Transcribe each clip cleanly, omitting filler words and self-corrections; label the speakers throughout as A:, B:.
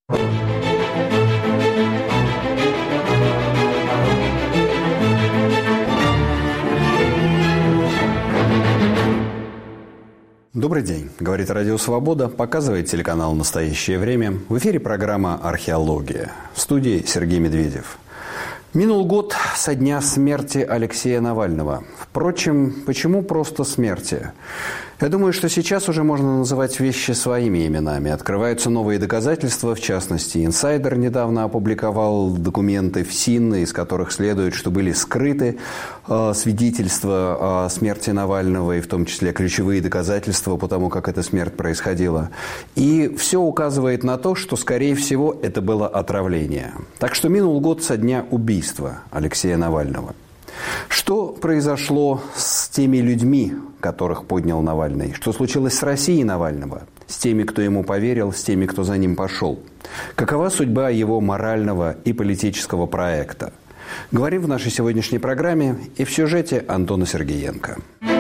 A: Добрый день. Говорит Радио Свобода, показывает телеканал «Настоящее время». В эфире программа «Археология». В студии Сергей Медведев. Минул год со дня смерти Алексея Навального. Впрочем, почему просто смерти? Я думаю, что сейчас уже можно называть вещи своими именами. Открываются новые доказательства, в частности, «Инсайдер» недавно опубликовал документы ФСИН, из которых следует, что были скрыты свидетельства о смерти Навального, и в том числе ключевые доказательства по тому, как эта смерть происходила. И все указывает на то, что, скорее всего, это было отравление. Так что минул год со дня убийства Алексея Навального. Что произошло с теми людьми, которых поднял Навальный? Что случилось с Россией Навального? С теми, кто ему поверил, с теми, кто за ним пошел? Какова судьба его морального и политического проекта? Говорим в нашей сегодняшней программе и в сюжете Антона Сергеенко.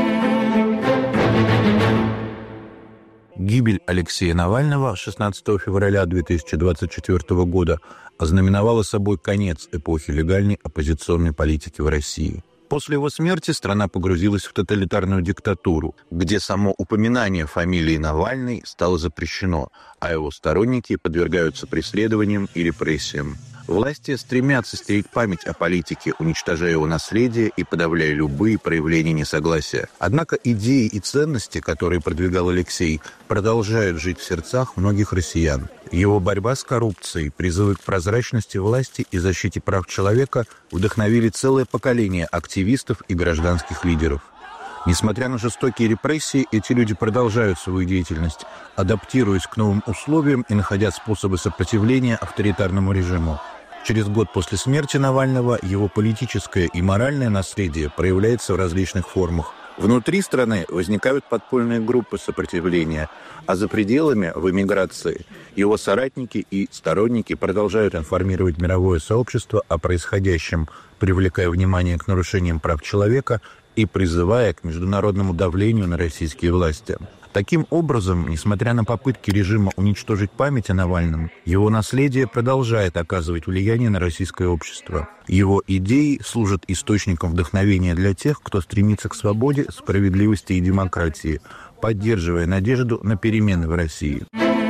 B: Гибель Алексея Навального 16 февраля 2024 года ознаменовала собой конец эпохи легальной оппозиционной политики в России. После его смерти страна погрузилась в тоталитарную диктатуру, где само упоминание фамилии Навальный стало запрещено, а его сторонники подвергаются преследованиям и репрессиям. Власти стремятся стереть память о политике, уничтожая его наследие и подавляя любые проявления несогласия. Однако идеи и ценности, которые продвигал Алексей, продолжают жить в сердцах многих россиян. Его борьба с коррупцией, призывы к прозрачности власти и защите прав человека вдохновили целое поколение активистов и гражданских лидеров. Несмотря на жестокие репрессии, эти люди продолжают свою деятельность, адаптируясь к новым условиям и находя способы сопротивления авторитарному режиму. Через год после смерти Навального его политическое и моральное наследие проявляется в различных формах. Внутри страны возникают подпольные группы сопротивления, а за пределами, в эмиграции, его соратники и сторонники продолжают информировать мировое сообщество о происходящем, привлекая внимание к нарушениям прав человека и призывая к международному давлению на российские власти. Таким образом, несмотря на попытки режима уничтожить память о Навальном, его наследие продолжает оказывать влияние на российское общество. Его идеи служат источником вдохновения для тех, кто стремится к свободе, справедливости и демократии, поддерживая надежду на перемены в России.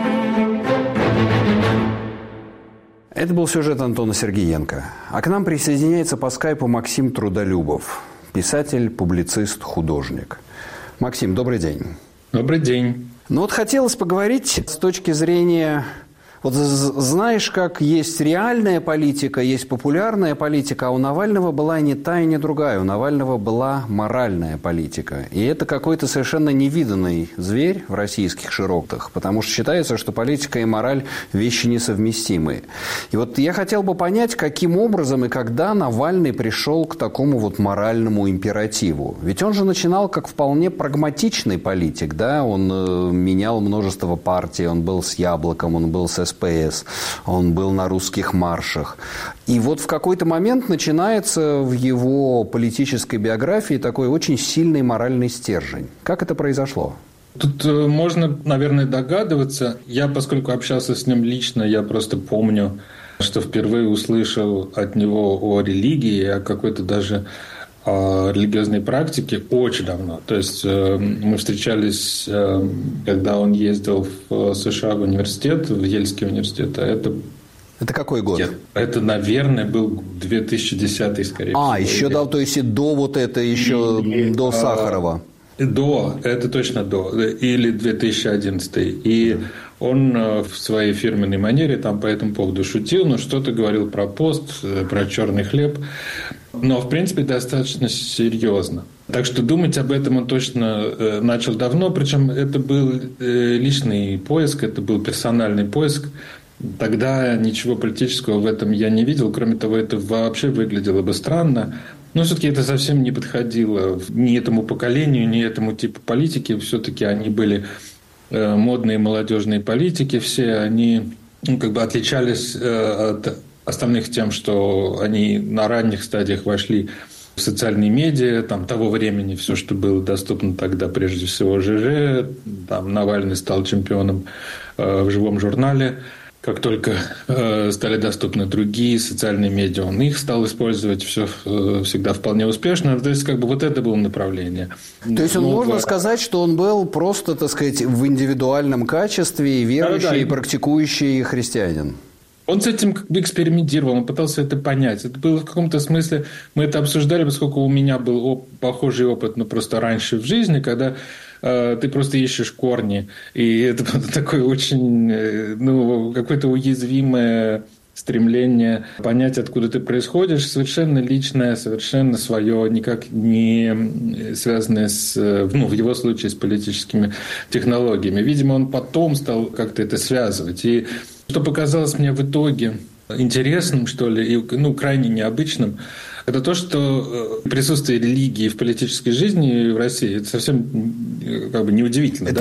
A: Это был сюжет Антона Сергеенко. А к нам присоединяется по скайпу Максим Трудолюбов, писатель, публицист, художник. Максим, добрый день.
C: Добрый день.
A: Ну вот хотелось поговорить с точки зрения... Вот знаешь, как есть реальная политика, есть популярная политика, а у Навального была не та и не другая. У Навального была моральная политика. И это какой-то совершенно невиданный зверь в российских широтах, потому что считается, что политика и мораль – вещи несовместимые. И вот я хотел бы понять, каким образом и когда Навальный пришел к такому вот моральному императиву. Ведь он же начинал как вполне прагматичный политик, да? Он менял множество партий, он был с Яблоком, он был с СПС, он был на русских маршах. И вот в какой-то момент начинается в его политической биографии такой очень сильный моральный стержень. Как это произошло?
C: Тут можно, наверное, догадываться. Я, поскольку общался с ним лично, я просто помню, что впервые услышал от него о религии, о какой-то даже религиозной практике очень давно. То есть мы встречались, когда он ездил в США в университет, в Ельский университет.
A: Это какой год?
C: Это, наверное, был 2010, скорее всего.
A: Еще до, то есть и до вот это, еще до Сахарова.
C: Это точно до. Или 2011. И он в своей фирменной манере там по этому поводу шутил, но что-то говорил про пост, про черный хлеб. Но, в принципе, достаточно серьезно. Так что думать об этом он точно начал давно. Причем это был личный поиск, это был персональный поиск. Тогда ничего политического в этом я не видел. Кроме того, это вообще выглядело бы странно. Но все-таки это совсем не подходило ни этому поколению, ни этому типу политики. Все-таки они были модные молодежные политики. Все они отличались от остальных тем, что они на ранних стадиях вошли в социальные медиа, там, того времени, все, что было доступно тогда, прежде всего ЖЖ, там, Навальный стал чемпионом в живом журнале. как только стали доступны другие социальные медиа, он их стал использовать всегда вполне успешно. То есть, вот это было направление.
A: То есть, можно сказать, что он был просто, так сказать, в индивидуальном качестве верующий и практикующий христианин?
C: Он с этим экспериментировал, он пытался это понять. Это было в каком-то смысле, мы это обсуждали, поскольку у меня был похожий опыт, но просто раньше в жизни, когда ты просто ищешь корни. И это такое очень, какое-то уязвимое стремление понять, откуда ты происходишь, совершенно личное, совершенно свое, никак не связанное в его случае с политическими технологиями. Видимо, он потом стал как-то это связывать. И что показалось мне в итоге интересным, что ли, и крайне необычным, это то, что присутствие религии в политической жизни в России это совсем неудивительно.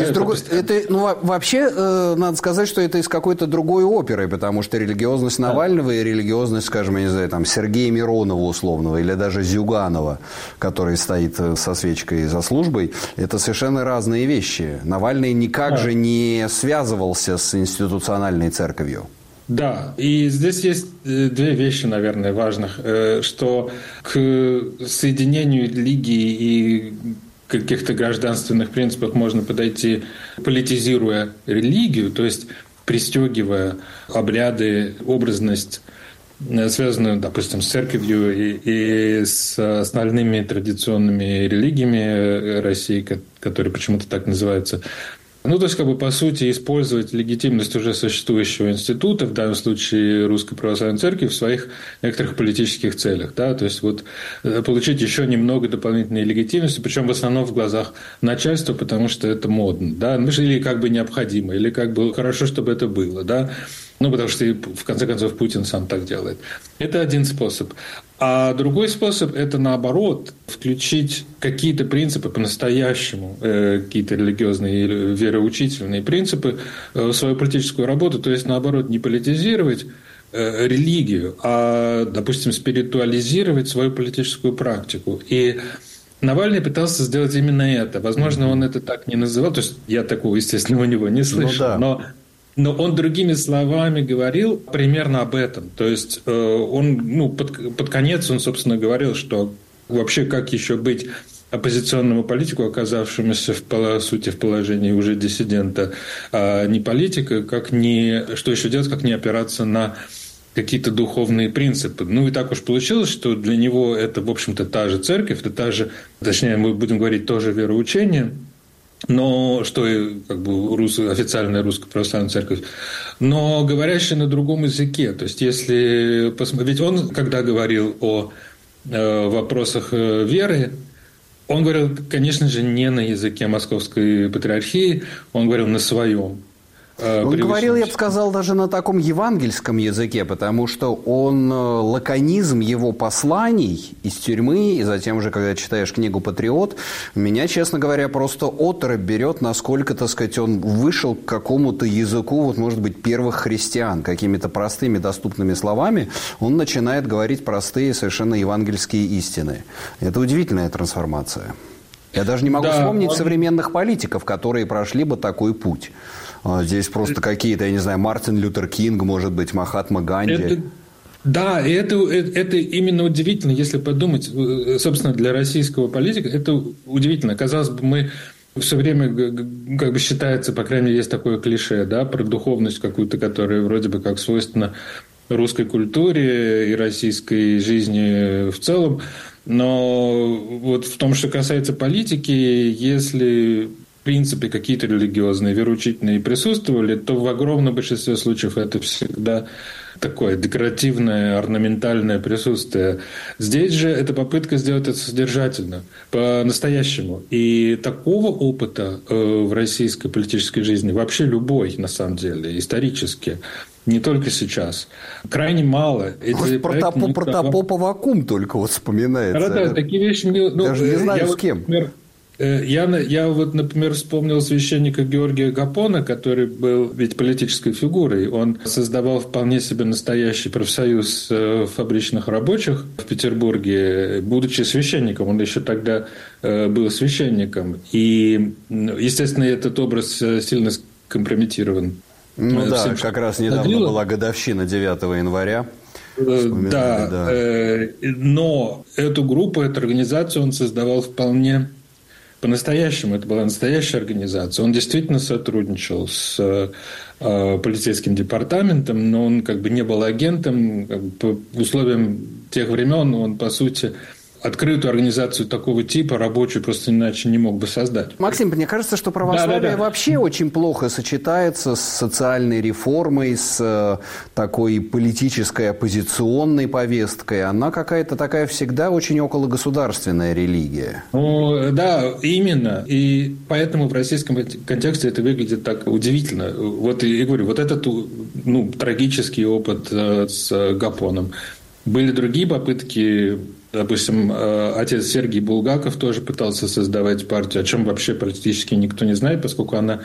A: Вообще, надо сказать, что это из какой-то другой оперы, потому что религиозность Навального и религиозность, скажем, я не знаю, Сергея Миронова условного или даже Зюганова, который стоит со свечкой за службой, это совершенно разные вещи. Навальный никак же не связывался с институциональной церковью.
C: Да, и здесь есть две вещи, наверное, важных, что к соединению религии и каких-то гражданственных принципов можно подойти, политизируя религию, то есть пристегивая обряды, образность, связанную, допустим, с церковью и с остальными традиционными религиями России, которые почему-то так называются. То есть, по сути, использовать легитимность уже существующего института, в данном случае Русской Православной Церкви, в своих некоторых политических целях. Да? То есть, получить еще немного дополнительной легитимности, причем в основном в глазах начальства, потому что это модно. Да? Или необходимо, или хорошо, чтобы это было. Да? Потому что, в конце концов, Путин сам так делает. Это один способ. А другой способ – это, наоборот, включить какие-то принципы по-настоящему, какие-то религиозные или вероучительные принципы в свою политическую работу. То есть, наоборот, не политизировать религию, а, допустим, спиритуализировать свою политическую практику. И Навальный пытался сделать именно это. Возможно, он это так не называл. То есть, я такого, естественно, у него не слышал. Но он другими словами говорил примерно об этом. То есть, он под конец он, собственно, говорил, что вообще как еще быть оппозиционному политику, оказавшемуся, по сути, в положении уже диссидента, а не политика, что еще делать, как не опираться на какие-то духовные принципы. И так уж получилось, что для него это, в общем-то, та же церковь, это та же, точнее, мы будем говорить, тоже вероучение, но что официальная Русская Православная Церковь, но говорящая на другом языке. То есть, ведь он, когда говорил о вопросах веры, он говорил, конечно же, не на языке Московской Патриархии, он говорил на своем.
A: Он говорил, я бы сказал, даже на таком евангельском языке, потому что лаконизм его посланий из тюрьмы, и затем уже, когда читаешь книгу «Патриот», меня, честно говоря, просто оторопь берет, насколько, так сказать, он вышел к какому-то языку, может быть, первых христиан, какими-то простыми, доступными словами, он начинает говорить простые, совершенно евангельские истины. Это удивительная трансформация. Я даже не могу вспомнить современных политиков, которые прошли бы такой путь. Здесь просто какие-то, я не знаю, Мартин Лютер Кинг, может быть, Махатма Ганди.
C: Это именно удивительно, если подумать, собственно, для российского политика, это удивительно. Казалось бы, мы все время, считается, по крайней мере, есть такое клише, да, про духовность какую-то, которая вроде бы как свойственна русской культуре и российской жизни в целом. Но в том, что касается политики, если в принципе какие-то религиозные, вероучительные присутствовали, то в огромном большинстве случаев это всегда такое декоративное, орнаментальное присутствие. Здесь же это попытка сделать это содержательно, по-настоящему. И такого опыта в российской политической жизни, вообще любой, на самом деле, исторически, не только сейчас, крайне мало.
A: Протопоп Аввакум только вспоминается.
C: Да, такие вещи.
A: Даже не знаю, с кем.
C: Я, например, вспомнил священника Георгия Гапона, который был ведь политической фигурой. Он создавал вполне себе настоящий профсоюз фабричных рабочих в Петербурге, будучи священником. Он еще тогда был священником. И, естественно, этот образ сильно скомпрометирован
A: Ну да, как раз недавно была годовщина 9 января.
C: Да, но эту группу, эту организацию он создавал вполне по-настоящему. Это была настоящая организация. Он действительно сотрудничал с полицейским департаментом, но он как бы не был агентом. Как бы, по условиям тех времен он, по сути, открытую организацию такого типа рабочую просто иначе не мог бы создать.
A: Максим, мне кажется, что православие вообще очень плохо сочетается с социальной реформой, с такой политической оппозиционной повесткой. Она какая-то такая всегда очень окологосударственная религия.
C: Ну, да, именно. И поэтому в российском контексте это выглядит так удивительно. Вот и говорю, вот этот трагический опыт с Гапоном. Были другие попытки. Допустим, отец Сергий Булгаков тоже пытался создавать партию, о чем вообще практически никто не знает, поскольку она,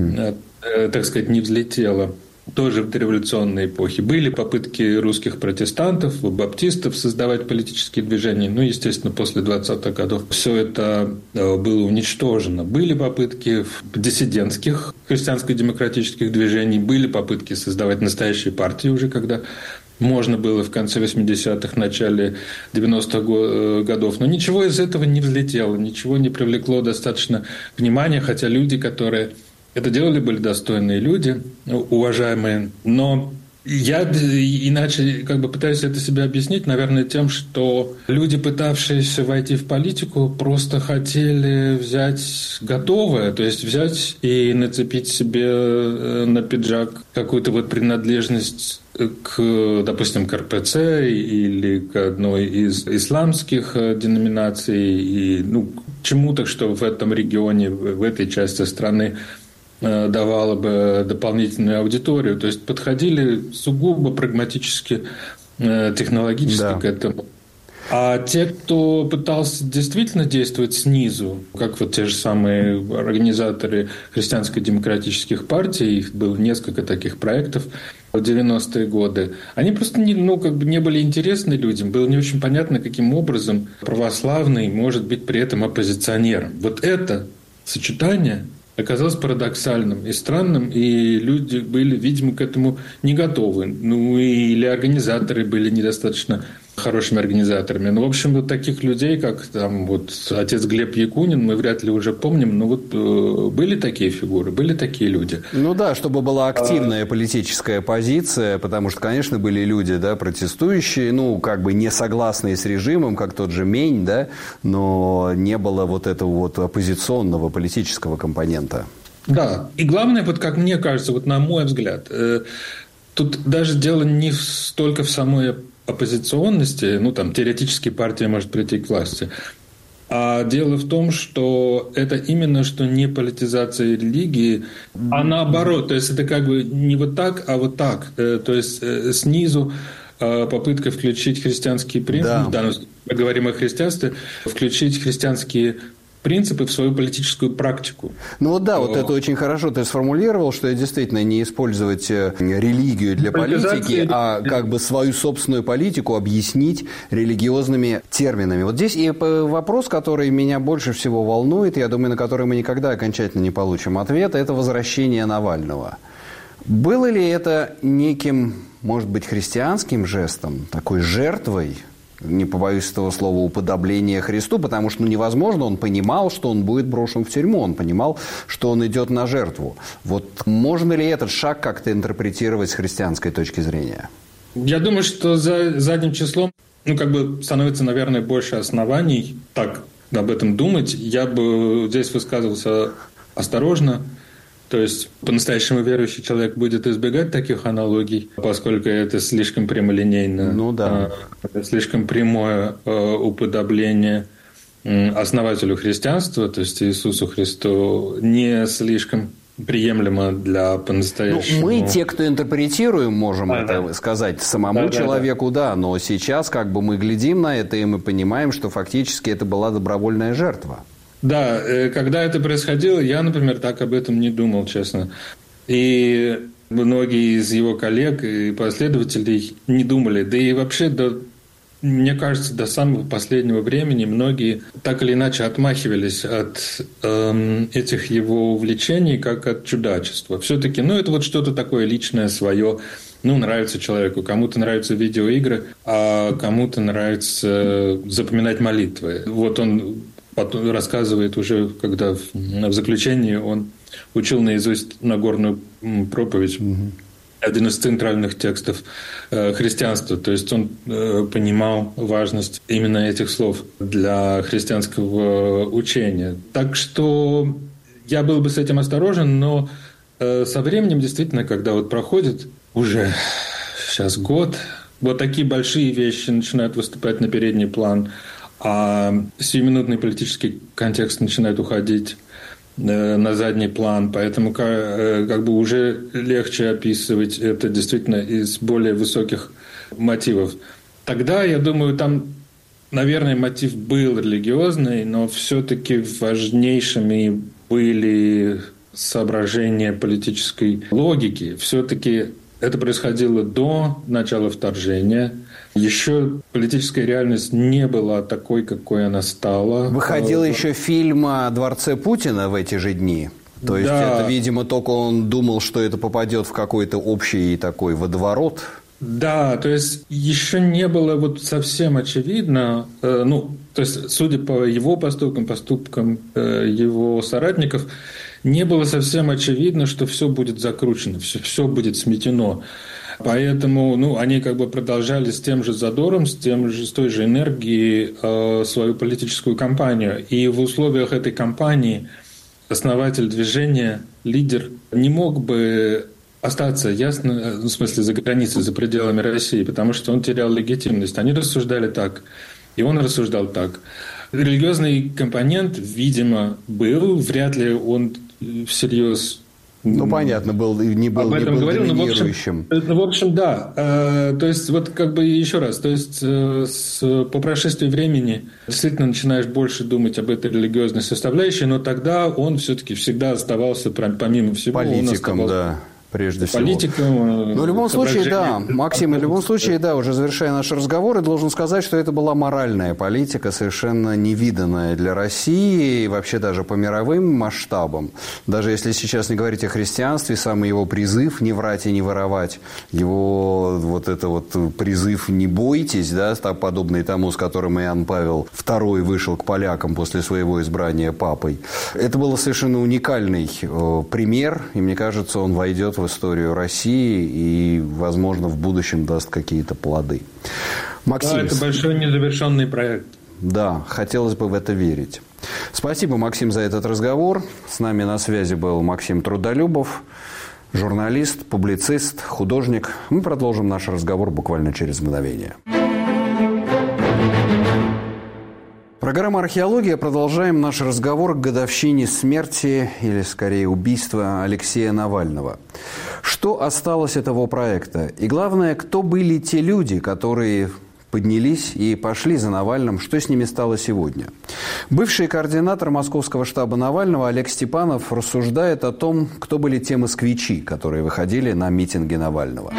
C: так сказать, не взлетела. Тоже в дореволюционной эпохе. Были попытки русских протестантов, баптистов создавать политические движения. Ну, естественно, после 20-х годов все это было уничтожено. Были попытки диссидентских христианско-демократических движений, были попытки создавать настоящие партии уже, когда можно было в конце 80-х, начале 90-х годов. Но ничего из этого не взлетело, ничего не привлекло достаточно внимания, хотя люди, которые это делали, были достойные люди, уважаемые. Но я иначе как бы пытаюсь это себе объяснить, наверное, тем, что люди, пытавшиеся войти в политику, просто хотели взять готовое, то есть взять и нацепить себе на пиджак какую-то вот принадлежность к, допустим, к РПЦ или к одной из исламских деноминаций, и к чему-то, что в этом регионе, в этой части страны давало бы дополнительную аудиторию. То есть подходили сугубо прагматически, технологически к этому. А те, кто пытался действительно действовать снизу, как вот те же самые организаторы христианско-демократических партий, их было несколько таких проектов в 90-е годы, они просто не были интересны людям. Было не очень понятно, каким образом православный может быть при этом оппозиционером. Вот это сочетание оказалось парадоксальным и странным, и люди были, видимо, к этому не готовы. Или организаторы были недостаточно хорошими организаторами. В общем, вот таких людей, как там вот отец Глеб Якунин, мы вряд ли уже помним, но вот были такие фигуры, были такие люди.
A: Ну да, чтобы была активная политическая позиция, потому что, конечно, были люди, да, протестующие, как бы не согласные с режимом, как тот же Мень, да, но не было вот этого вот оппозиционного политического компонента.
C: Да, и главное, вот как мне кажется, вот на мой взгляд, тут даже дело не столько в самой оппозиционности, теоретически партия может прийти к власти. А дело в том, что это именно что не политизация религии, а наоборот. То есть это как бы не вот так, а вот так. То есть снизу попытка включить христианские принципы, да, мы говорим о христианстве, включить христианские принципы в свою политическую практику.
A: Вот это очень хорошо ты сформулировал, что действительно не использовать религию для политики, а как бы свою собственную политику объяснить религиозными терминами. Вот здесь и вопрос, который меня больше всего волнует, я думаю, на который мы никогда окончательно не получим ответа, это возвращение Навального. Было ли это неким, может быть, христианским жестом, такой жертвой, не побоюсь этого слова, уподобление Христу, потому что невозможно, он понимал, что он будет брошен в тюрьму, он понимал, что он идет на жертву. Вот можно ли этот шаг как-то интерпретировать с христианской точки зрения?
C: Я думаю, что за задним числом становится, наверное, больше оснований так об этом думать. Я бы здесь высказывался осторожно. То есть по-настоящему верующий человек будет избегать таких аналогий, поскольку это слишком прямолинейно, слишком прямое уподобление основателю христианства, то есть Иисусу Христу, не слишком приемлемо для по-настоящему.
A: Мы, те, кто интерпретируем, можем это сказать самому человеку, но сейчас как бы мы глядим на это, и мы понимаем, что фактически это была добровольная жертва.
C: Да, когда это происходило, я, например, так об этом не думал, честно. И многие из его коллег и последователей не думали. Да и вообще до мне кажется, до самого последнего времени многие так или иначе отмахивались от этих его увлечений, как от чудачества. Все-таки, это вот что-то такое личное, свое. Нравится человеку. Кому-то нравятся видеоигры, а кому-то нравится запоминать молитвы. Вот он потом рассказывает уже, когда в заключении он учил наизусть Нагорную проповедь. Один из центральных текстов христианства. То есть он понимал важность именно этих слов для христианского учения. Так что я был бы с этим осторожен, но со временем действительно, когда вот проходит уже сейчас год, вот такие большие вещи начинают выступать на передний план, а сиюминутный политический контекст начинает уходить на задний план, поэтому как бы уже легче описывать это действительно из более высоких мотивов. Тогда, я думаю, там, наверное, мотив был религиозный, но все-таки важнейшими были соображения политической логики. Все-таки это происходило до начала вторжения. Еще политическая реальность не была такой, какой она стала.
A: Выходил еще фильм о дворце Путина в эти же дни. То есть это, видимо, только он думал, что это попадет в какой-то общий такой водоворот.
C: Да, то есть еще не было вот совсем очевидно, то есть судя по его поступкам его соратников, не было совсем очевидно, что все будет закручено, все будет сметено. Поэтому они как бы продолжали с тем же задором, с той же энергией свою политическую кампанию. И в условиях этой кампании основатель движения, лидер, не мог бы остаться ясно, в смысле за границей, за пределами России, потому что он терял легитимность. Они рассуждали так, и он рассуждал так. Религиозный компонент, видимо, был, вряд ли он всерьез...
A: понятно, не был доминирующим.
C: В общем, да. То есть, вот как бы еще раз, то есть, по прошествии времени действительно начинаешь больше думать об этой религиозной составляющей, но тогда он все-таки всегда оставался, помимо всего...
A: Политиком, да. Прежде всего.
C: Политикам.
A: В любом случае, да, Максим, в любом случае, да, уже завершая наш разговор, я должен сказать, что это была моральная политика, совершенно невиданная для России и вообще даже по мировым масштабам. Даже если сейчас не говорить о христианстве, самый его призыв «не врать и не воровать», его вот это вот призыв «не бойтесь», да, подобный тому, с которым Иоанн Павел II вышел к полякам после своего избрания папой. Это был совершенно уникальный пример, и мне кажется, он войдет в историю России и, возможно, в будущем даст какие-то плоды. Максим,
C: да, это большой незавершенный проект.
A: Да, хотелось бы в это верить. Спасибо, Максим, за этот разговор. С нами на связи был Максим Трудолюбов, журналист, публицист, художник. Мы продолжим наш разговор буквально через мгновение. Программа «Археология». Продолжаем наш разговор к годовщине смерти, или скорее убийства Алексея Навального. Что осталось от его проекта? И главное, кто были те люди, которые поднялись и пошли за Навальным, что с ними стало сегодня? Бывший координатор московского штаба Навального Олег Степанов рассуждает о том, кто были те москвичи, которые выходили на митинги Навального.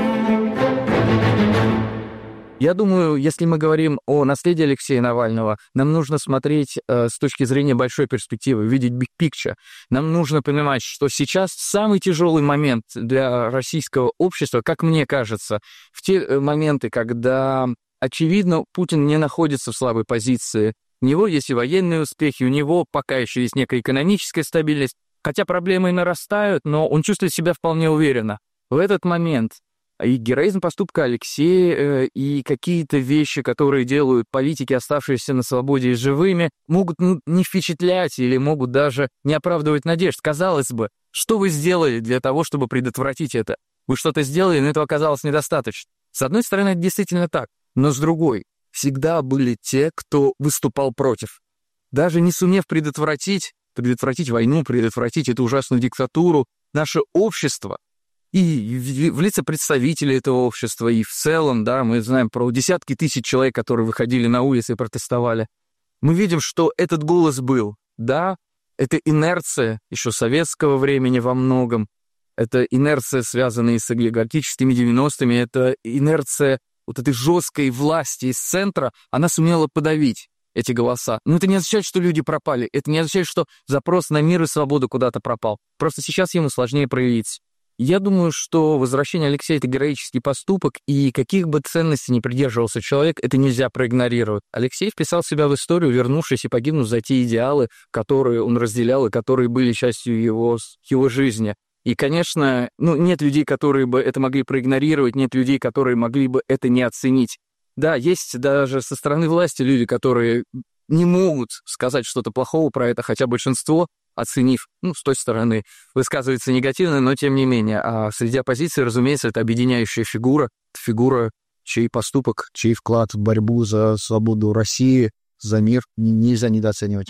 D: Я думаю, если мы говорим о наследии Алексея Навального, нам нужно смотреть с точки зрения большой перспективы, видеть big picture. Нам нужно понимать, что сейчас самый тяжелый момент для российского общества, как мне кажется, в те моменты, когда, очевидно, Путин не находится в слабой позиции. У него есть и военные успехи, у него пока еще есть некая экономическая стабильность, хотя проблемы и нарастают, но он чувствует себя вполне уверенно. В этот момент и героизм поступка Алексея, и какие-то вещи, которые делают политики, оставшиеся на свободе и живыми, могут не впечатлять или могут даже не оправдывать надежд. Казалось бы, что вы сделали для того, чтобы предотвратить это? Вы что-то сделали, но этого оказалось недостаточно. С одной стороны, это действительно так, но с другой, всегда были те, кто выступал против. Даже не сумев предотвратить войну, предотвратить эту ужасную диктатуру, наше общество, и в лице представителей этого общества, и в целом, да, мы знаем про десятки тысяч человек, которые выходили на улицы и протестовали. Мы видим, что этот голос был. Да, это инерция еще советского времени во многом. Это инерция, связанная с олигархическими 90-ми. Это инерция вот этой жесткой власти из центра, она сумела подавить эти голоса. Но это не означает, что люди пропали. Это не означает, что запрос на мир и свободу куда-то пропал. Просто сейчас ему сложнее проявиться. Я думаю, что возвращение Алексея – это героический поступок, и каких бы ценностей ни придерживался человек, это нельзя проигнорировать. Алексей вписал себя в историю, вернувшись и погибнув за те идеалы, которые он разделял и которые были частью его жизни. И, конечно, нет людей, которые бы это могли проигнорировать, нет людей, которые могли бы это не оценить. Да, есть даже со стороны власти люди, которые не могут сказать что-то плохого про это, хотя большинство, оценив, с той стороны, высказывается негативно, но тем не менее. А среди оппозиции, разумеется, это объединяющая фигура, чей поступок, чей вклад в борьбу за свободу России, за мир нельзя недооценивать.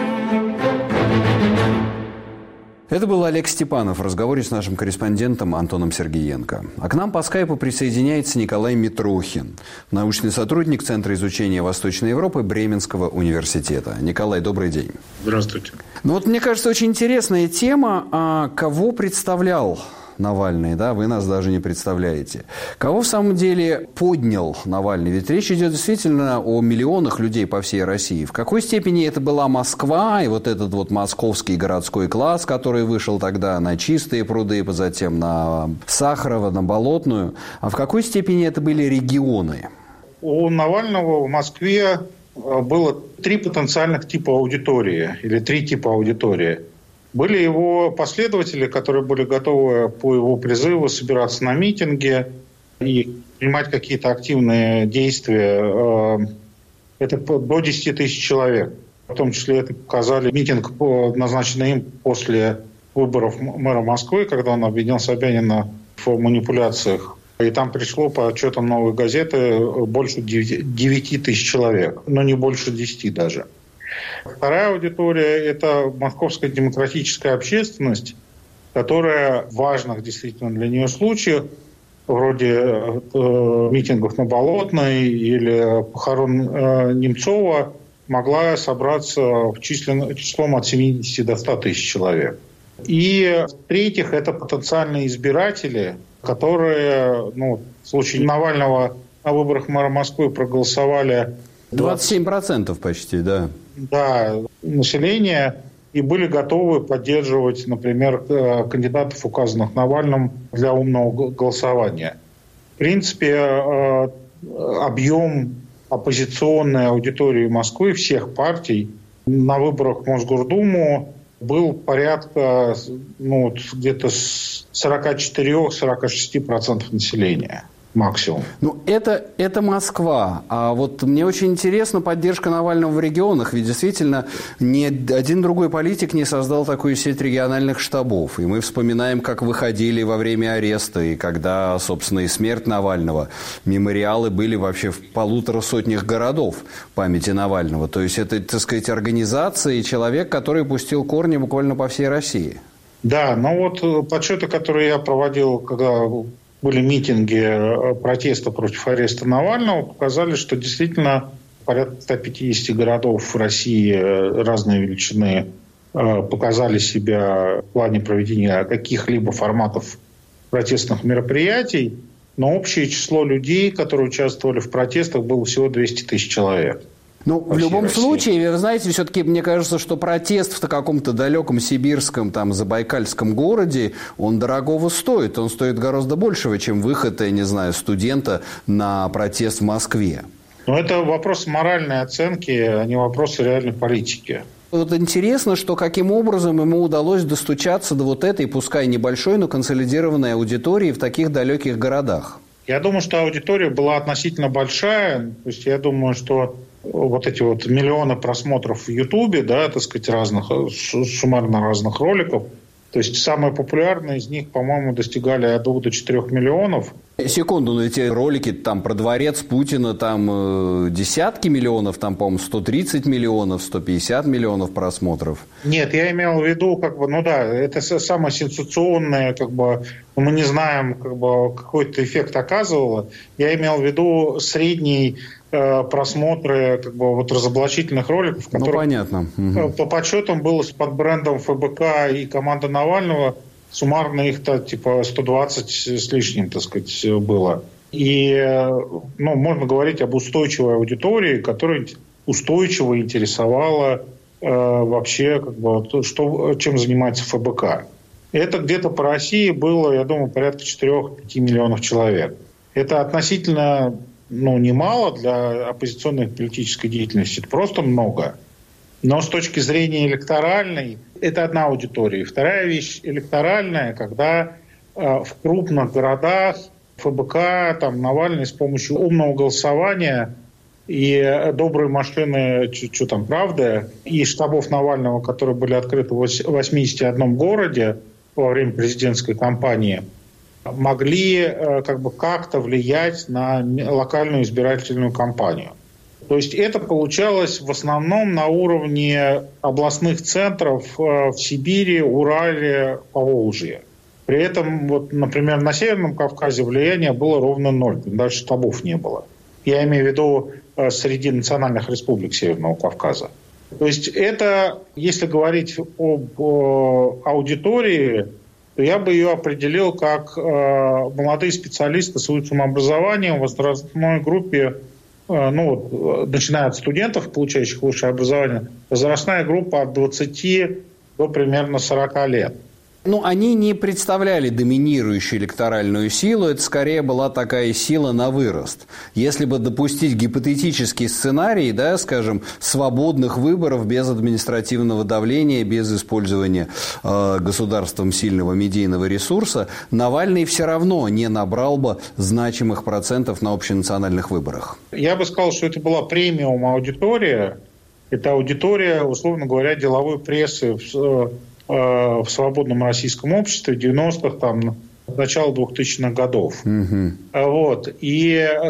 A: Это был Олег Степанов в разговоре с нашим корреспондентом Антоном Сергеенко. А к нам по скайпу присоединяется Николай Митрохин, научный сотрудник Центра изучения Восточной Европы Бременского университета. Николай, добрый день.
E: Здравствуйте.
A: Мне кажется, очень интересная тема, кого представлял Навальный, да, вы нас даже не представляете. Кого в самом деле поднял Навальный? Ведь речь идет действительно о миллионах людей по всей России. В какой степени это была Москва и вот этот московский городской класс, который вышел тогда на Чистые пруды, затем на Сахарова, на Болотную, а в какой степени это были регионы?
E: У Навального в Москве было 3 потенциальных типа аудитории, или 3 типа аудитории. Были его последователи, которые были готовы по его призыву собираться на митинги и принимать какие-то активные действия. Это до 10 тысяч человек. В том числе это показали митинг, назначенный им после выборов мэра Москвы, когда он обвинил Собянина в манипуляциях. И там пришло, по отчетам «Новой газеты», больше 9 тысяч человек, но не больше 10 даже. Вторая аудитория – это московская демократическая общественность, которая в важных действительно для нее случаях, вроде митингов на Болотной или похорон Немцова, могла собраться числом от 70 до 100 тысяч человек. И в-третьих, это потенциальные избиратели, которые, в случае Навального на выборах мэра Москвы проголосовали
A: 27% почти, да.
E: Да, население, и были готовы поддерживать, например, кандидатов, указанных Навальным, для умного голосования. В принципе, объем оппозиционной аудитории Москвы всех партий на выборах в Мосгордуму был порядка где-то 44-46% населения. Максимум.
A: Это Москва. А мне очень интересна поддержка Навального в регионах. Ведь действительно ни один другой политик не создал такую сеть региональных штабов. И мы вспоминаем, как выходили во время ареста, и когда, собственно, и смерть Навального. Мемориалы были вообще в 150 городов памяти Навального. То есть это, так сказать, организация и человек, который пустил корни буквально по всей России.
E: Да, подсчеты, которые я проводил, когда были митинги протеста против ареста Навального, показали, что действительно порядка 150 городов в России разной величины показали себя в плане проведения каких-либо форматов протестных мероприятий, но общее число людей, которые участвовали в протестах, было всего 200 тысяч человек.
A: В любом случае, вы знаете, все-таки мне кажется, что протест в каком-то далеком сибирском, забайкальском городе, он дорогого стоит. Он стоит гораздо большего, чем выход, студента на протест в Москве.
E: Это вопрос моральной оценки, а не вопрос реальной политики.
A: Интересно, что каким образом ему удалось достучаться до этой, пускай небольшой, но консолидированной аудитории в таких далеких городах.
E: Я думаю, что аудитория была относительно большая. То есть я думаю, что эти миллионы просмотров в Ютубе, суммарно разных роликов. То есть самые популярные из них, по-моему, достигали от 2 до 4 миллионов.
A: Секунду, но эти ролики про дворец Путина, десятки миллионов, по-моему, 130 миллионов, 150 миллионов просмотров.
E: Нет, я имел в виду, это самое сенсационное, мы не знаем, какой-то эффект оказывало. Я имел в виду средний просмотры разоблачительных роликов, которые
A: понятно.
E: По подсчетам было под брендом ФБК и команда Навального, суммарно их 120 с лишним, было. И можно говорить об устойчивой аудитории, которая устойчиво интересовала вообще, чем занимается ФБК. Это где-то по России было, я думаю, порядка 4-5 миллионов человек. Это относительно немало для оппозиционной политической деятельности. Это просто много. Но с точки зрения электоральной, это одна аудитория. Вторая вещь электоральная, когда в крупных городах ФБК, Навальный с помощью умного голосования и доброй машины, что там, правда, и штабов Навального, которые были открыты в 81 городе во время президентской кампании, могли как-то влиять на локальную избирательную кампанию. То есть это получалось в основном на уровне областных центров в Сибири, Урале, Поволжье. При этом, например, на Северном Кавказе влияние было ровно 0, даже штабов не было. Я имею в виду среди национальных республик Северного Кавказа. То есть это, если говорить об аудитории, то я бы ее определил как молодые специалисты с высшим образованием в возрастной группе, начиная от студентов, получающих высшее образование, возрастная группа от 20 до примерно 40 лет.
A: Они не представляли доминирующую электоральную силу, это скорее была такая сила на вырост. Если бы допустить гипотетический сценарий, скажем, свободных выборов без административного давления, без использования государством сильного медийного ресурса, Навальный все равно не набрал бы значимых процентов на общенациональных выборах.
E: Я бы сказал, что это была премиум аудитория. Это аудитория, условно говоря, деловой прессы в свободном российском обществе 90-х, начала 2000-х годов. Угу. И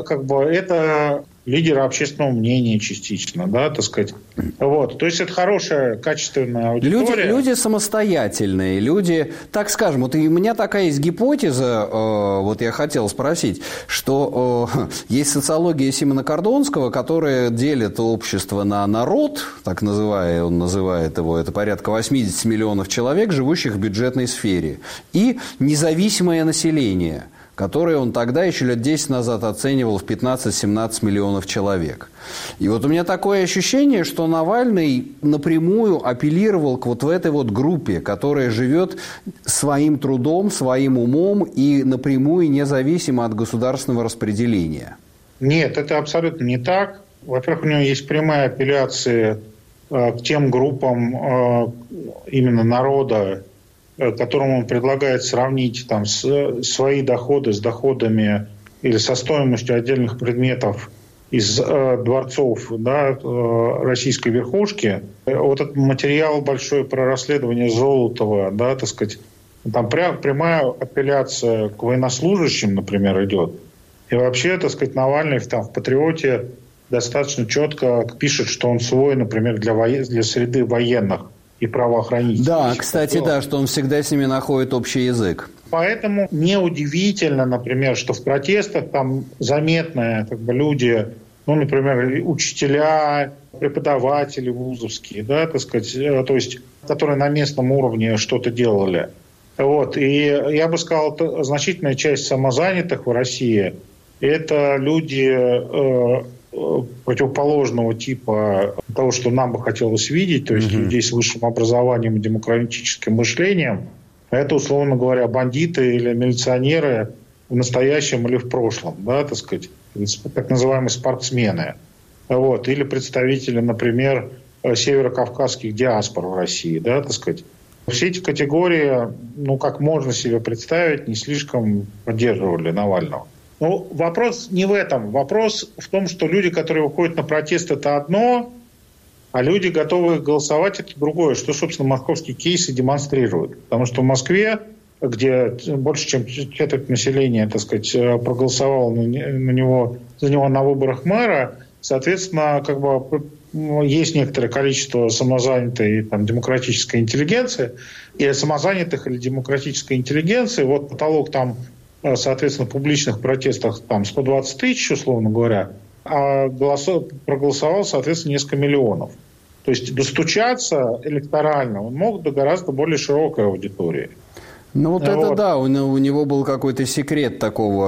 E: это лидеры общественного мнения частично, так сказать. То есть это хорошая, качественная аудитория.
A: Люди самостоятельные, люди, так скажем, и у меня такая есть гипотеза, я хотел спросить, что есть социология Симона Кордонского, которая делит общество на народ, так называя, он называет его, это порядка 80 миллионов человек, живущих в бюджетной сфере, и независимое население, который он тогда, еще лет 10 назад, оценивал в 15-17 миллионов человек. И у меня такое ощущение, что Навальный напрямую апеллировал к в этой группе, которая живет своим трудом, своим умом и напрямую независимо от государственного распределения.
E: Нет, это абсолютно не так. Во-первых, у него есть прямая апелляция к тем группам именно народа, которому он предлагает сравнить свои доходы с доходами или со стоимостью отдельных предметов из дворцов российской верхушки. Этот материал большой про расследование Золотова, там прямая апелляция к военнослужащим, например, идет. И вообще, Навальный в «Патриоте» достаточно четко пишет, что он свой, например, для среды военных и правоохранителей.
A: Да, кстати, что он всегда с ними находит общий язык.
E: Поэтому неудивительно, например, что в протестах заметные люди, например, учителя, преподаватели вузовские, то есть, которые на местном уровне что-то делали. И я бы сказал, значительная часть самозанятых в России – это люди противоположного типа того, что нам бы хотелось видеть, то есть людей с высшим образованием и демократическим мышлением. Это, условно говоря, бандиты или милиционеры в настоящем или в прошлом, так называемые спортсмены. Или представители, например, северокавказских диаспор в России, Все эти категории, как можно себе представить, не слишком поддерживали Навального. Но вопрос не в этом. Вопрос в том, что люди, которые выходят на протест, это одно, а люди, готовые голосовать, это другое. Что, собственно, московский кейс и демонстрирует. Потому что в Москве, где больше, чем четверть населения, проголосовало за него на выборах мэра, соответственно, есть некоторое количество самозанятой демократической интеллигенции, и самозанятых или демократической интеллигенции, потолок соответственно, в публичных протестах 120 тысяч, условно говоря, а проголосовало, соответственно, несколько миллионов. То есть достучаться электорально он мог до гораздо более широкой аудитории.
A: Это да, у него был какой-то секрет такого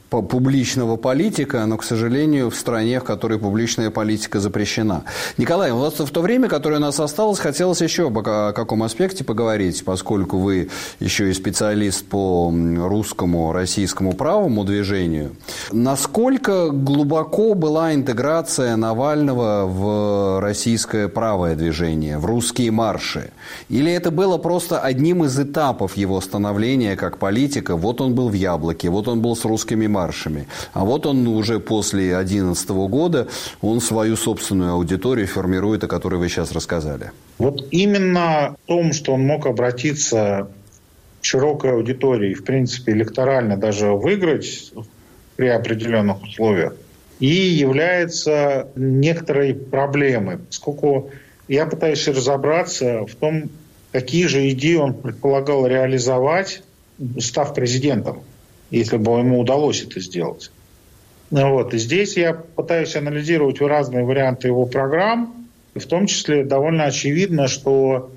A: публичного политика, но, к сожалению, в стране, в которой публичная политика запрещена. Николай, вот в то время, которое у нас осталось, хотелось еще о каком аспекте поговорить, поскольку вы еще и специалист по русскому, российскому правому движению. Насколько глубоко была интеграция Навального в российское правое движение, в русские марши? Или это было просто одним из этапов его становления как политика? Вот он был в «Яблоке», вот он был с русскими маршами, а вот он уже после 2011 года, он свою собственную аудиторию формирует, о которой вы сейчас рассказали.
E: Вот именно в том, что он мог обратиться к широкой аудитории, в принципе, электорально даже выиграть при определенных условиях, и является некоторой проблемой, поскольку я пытаюсь разобраться в том, какие же идеи он предполагал реализовать, став президентом, если бы ему удалось это сделать. Вот. И здесь я пытаюсь анализировать разные варианты его программ, в том числе довольно очевидно, что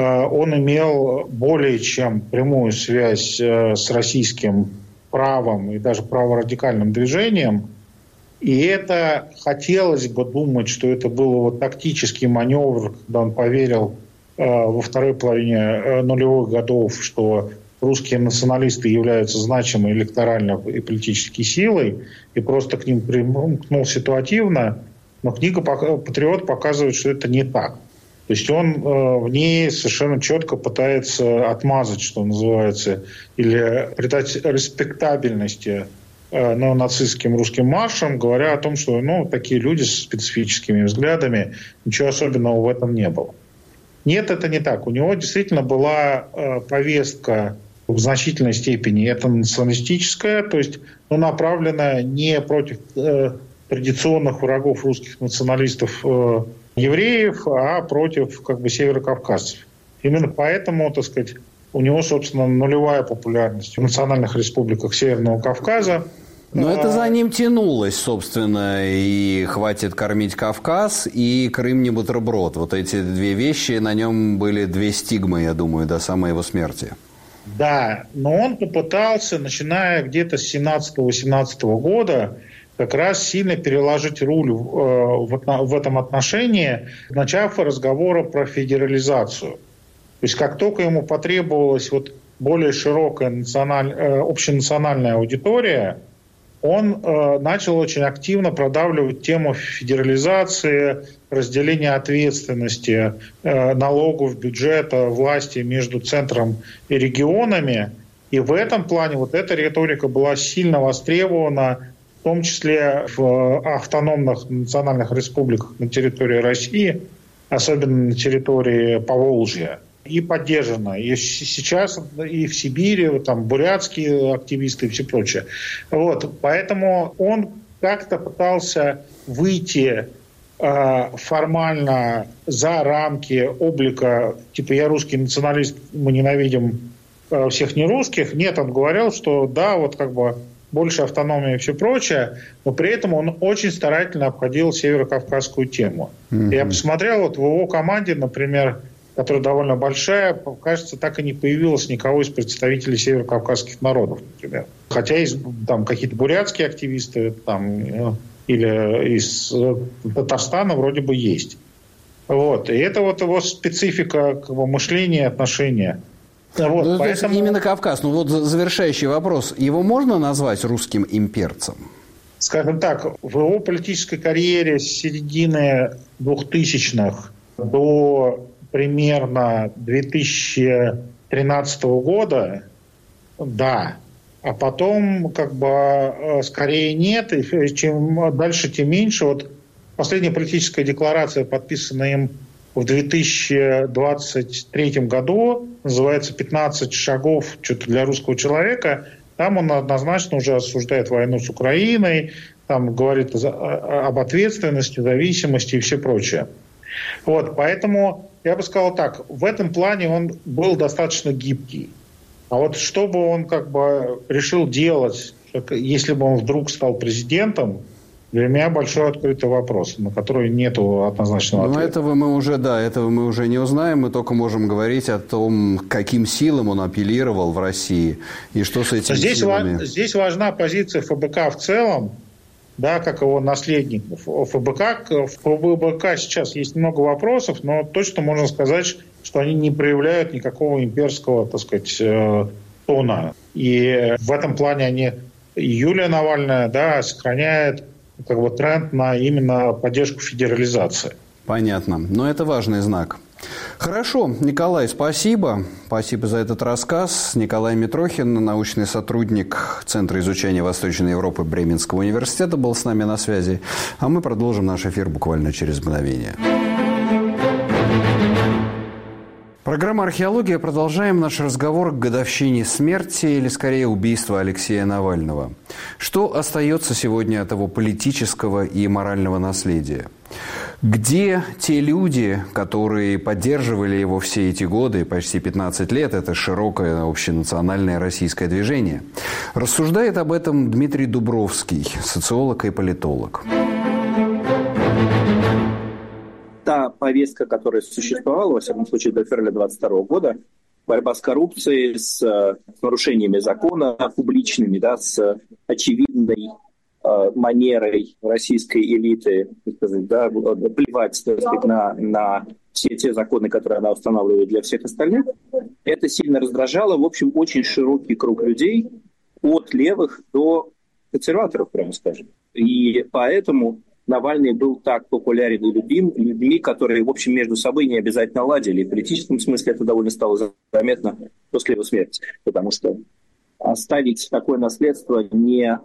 E: он имел более чем прямую связь с российским правом и даже праворадикальным движением. И это хотелось бы думать, что это был вот тактический маневр, когда он поверил во второй половине нулевых годов, что русские националисты являются значимой электорально и политической силой, и просто к ним примкнул ситуативно. Но книга «Патриот» показывает, что это не так. То есть он в ней совершенно четко пытается отмазать, что называется, или придать респектабельности нацистским русским маршам, говоря о том, что такие люди с специфическими взглядами, ничего особенного в этом не было. Нет, это не так. У него действительно была повестка в значительной степени это националистическая, то есть направленная не против традиционных врагов русских националистов евреев, а против северокавказцев. Именно поэтому, так сказать, у него, собственно, нулевая популярность в национальных республиках Северного Кавказа.
A: Но это за ним тянулось, собственно, и «Хватит кормить Кавказ», и «Крым не бутерброд». Вот эти две вещи, на нем были две стигмы, я думаю, до самой его смерти.
E: Да, но он попытался, начиная где-то с 17-18 года, как раз сильно переложить руль в этом отношении, начав разговоры про федерализацию. То есть как только ему потребовалась более широкая общенациональная аудитория, он начал очень активно продавливать тему федерализации, разделения ответственности, налогов, бюджета, власти между центром и регионами. И в этом плане эта риторика была сильно востребована, в том числе в автономных национальных республиках на территории России, особенно на территории Поволжья, и поддержана. И сейчас и в Сибири, бурятские активисты и все прочее. Поэтому он как-то пытался выйти формально за рамки облика, я русский националист, мы ненавидим всех нерусских. Нет, он говорил, что да, больше автономии и все прочее, но при этом он очень старательно обходил северокавказскую тему. Mm-hmm. Я посмотрел, в его команде, например, которая довольно большая, кажется, так и не появилось никого из представителей северокавказских народов, например. Хотя есть какие-то бурятские активисты или из Татарстана вроде бы есть. И это его специфика мышления и отношения.
A: Поэтому... То есть именно Кавказ. Завершающий вопрос. Его можно назвать русским имперцем?
E: Скажем так, в его политической карьере с середины 2000-х до примерно 2013 года, да. А потом, скорее нет. И чем дальше, тем меньше. Последняя политическая декларация, подписанная им в 2023 году, называется «15 шагов для русского человека». Там он однозначно уже осуждает войну с Украиной, говорит об ответственности, зависимости и все прочее. Поэтому я бы сказал так, в этом плане он был достаточно гибкий. А что бы он решил делать, если бы он вдруг стал президентом, Для меня большой открытый вопрос, на который нет однозначного ответа.
A: Этого мы уже не узнаем. Мы только можем говорить о том, каким силам он апеллировал в России и что с этими силами.
E: Здесь важна позиция ФБК в целом, да, как его наследников. В ФБК сейчас есть много вопросов, но точно можно сказать, что они не проявляют никакого имперского, так сказать, тона. И в этом плане Юлия Навальная, да, сохраняет тренд на именно поддержку федерализации.
A: Понятно. Но это важный знак. Хорошо. Николай, спасибо. Спасибо за этот рассказ. Николай Митрохин, научный сотрудник Центра изучения Восточной Европы Бременского университета, был с нами на связи. А мы продолжим наш эфир буквально через мгновение. Программа «Археология». Продолжаем наш разговор к годовщине смерти, или скорее убийства Алексея Навального. Что остается сегодня от его политического и морального наследия? Где те люди, которые поддерживали его все эти годы, почти 15 лет, это широкое общенациональное российское движение? Рассуждает об этом Дмитрий Дубровский, социолог и политолог.
F: Та повестка, которая существовала, во всяком случае, до февраля 2022 года, борьба с коррупцией, с нарушениями закона публичными, да, с очевидной манерой российской элиты, да, плевать, так сказать, на все те законы, которые она устанавливает для всех остальных, это сильно раздражало, в общем, очень широкий круг людей, от левых до консерваторов, прямо скажем. И поэтому Навальный был так популярен и любим людьми, которые, в общем, между собой не обязательно ладили. И в политическом смысле это довольно стало заметно после его смерти. Потому что оставить такое наследство не,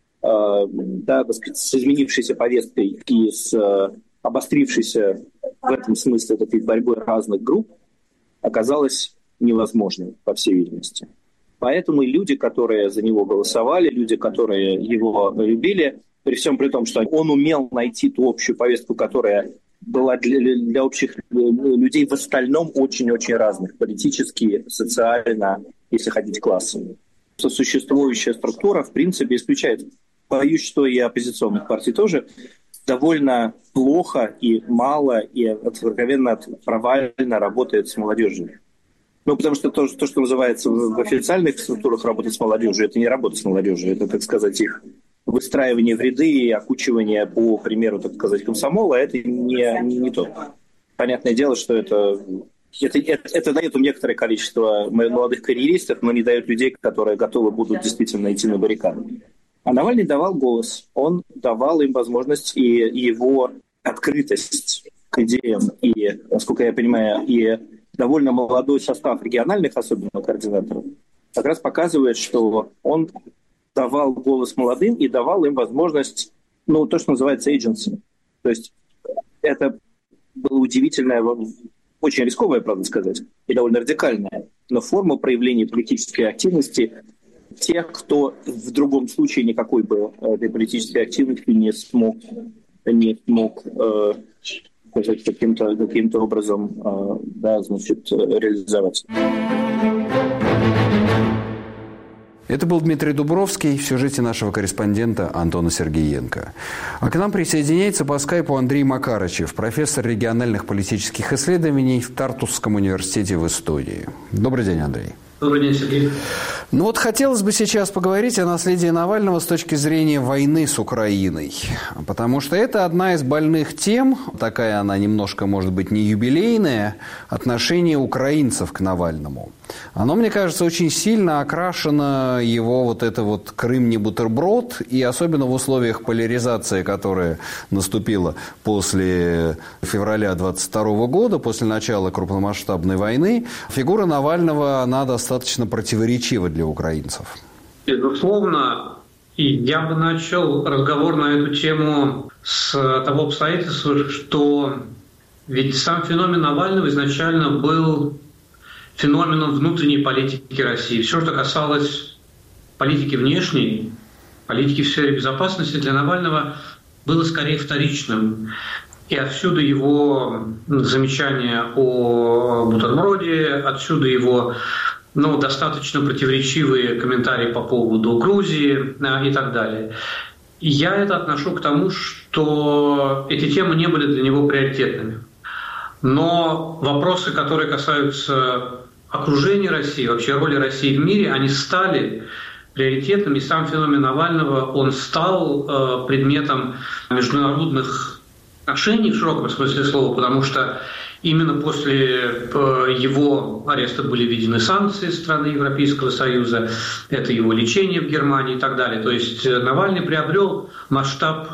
F: так сказать, с изменившейся повесткой и с обострившейся в этом смысле такой борьбой разных групп оказалось невозможным, по всей видимости. Поэтому и люди, которые за него голосовали, люди, которые его любили, при всем при том, что он умел найти ту общую повестку, которая была для общих людей в остальном очень-очень разных. Политически, социально, если хотите, классами. Существующая структура, в принципе, исключает. Боюсь, что и оппозиционных партий тоже довольно плохо и мало, и откровенно провально работает с молодежью. Потому что то, что называется в официальных структурах работать с молодежью, это не работа с молодежью, это, так сказать, их выстраивание в ряды и окучивание по примеру, так сказать, комсомола, это не то. Понятное дело, что это дает им некоторое количество молодых карьеристов, но не дает людей, которые готовы будут действительно идти на баррикады. А Навальный давал голос, он давал им возможность, и его открытость к идеям, и, насколько я понимаю, и довольно молодой состав региональных, особенно координаторов, как раз показывает, что он давал голос молодым и давал им возможность, то, что называется agency. То есть это было удивительное, очень рисковое, правда сказать, и довольно радикальное, но форма проявления политической активности тех, кто в другом случае никакой бы этой политической активности не смог каким-то образом реализовать.
A: Это был Дмитрий Дубровский в сюжете нашего корреспондента Антона Сергеенко. А к нам присоединяется по скайпу Андрей Макарычев, профессор региональных политических исследований в Тартусском университете в Эстонии. Добрый день, Андрей.
G: Добрый день, Сергей.
A: Хотелось бы сейчас поговорить о наследии Навального с точки зрения войны с Украиной. Потому что это одна из больных тем, такая она немножко, может быть, не юбилейная, отношение украинцев к Навальному. Оно, мне кажется, очень сильно окрашено его «Крым не бутерброд», и особенно в условиях поляризации, которая наступила после февраля 2022 года, после начала крупномасштабной войны, фигура Навального, она достаточно противоречива для украинцев.
G: Безусловно. И я бы начал разговор на эту тему с того обстоятельства, что ведь сам феномен Навального изначально был феноменом внутренней политики России. Все, что касалось политики внешней, политики в сфере безопасности, для Навального было скорее вторичным. И отсюда его замечания о бутерброде, отсюда его достаточно противоречивые комментарии по поводу Грузии и так далее. я это отношу к тому, что эти темы не были для него приоритетными. Но вопросы, которые касаются окружения России, вообще роли России в мире, они стали приоритетными. И сам феномен Навального, он стал предметом международных отношений в широком смысле слова, потому что именно после его ареста были введены санкции страны Европейского Союза, это его лечение в Германии и так далее. То есть Навальный приобрел масштаб